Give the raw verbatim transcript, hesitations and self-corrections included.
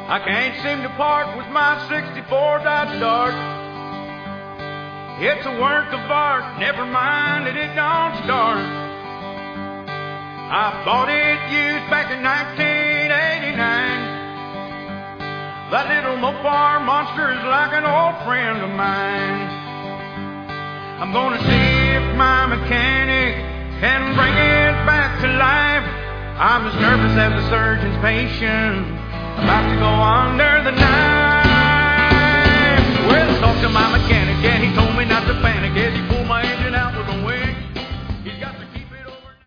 I can't seem to part with my sixty-four Dodge Dart. It's a work of art, never mind that it don't start. I bought it used back in nineteen eighty-nine. That little Mopar monster is like an old friend of mine. I'm gonna see if my mechanic can bring it back to life. I'm as nervous as a surgeon's patient about to go under the knife. Well, I talked to my mechanic and he told me not to panic.